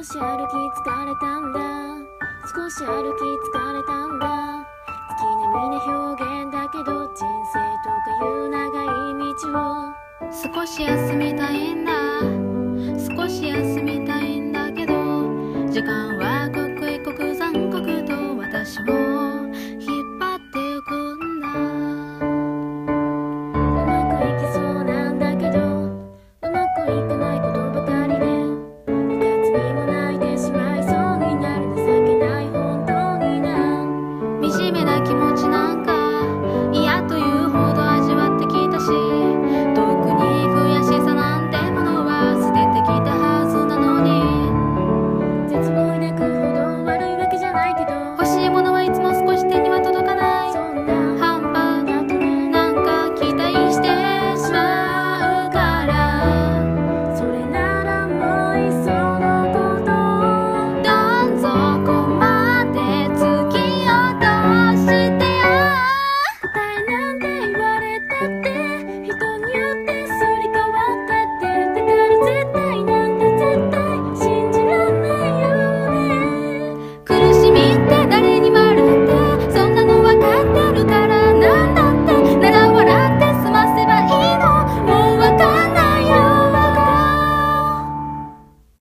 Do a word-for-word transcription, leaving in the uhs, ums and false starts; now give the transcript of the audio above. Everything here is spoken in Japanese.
少し歩き疲れたんだ、少し歩き疲れたんだ。月並みな表現だけど人生とかいう長い道を。 少し休みたいんだ、少し休みたいんだけど時間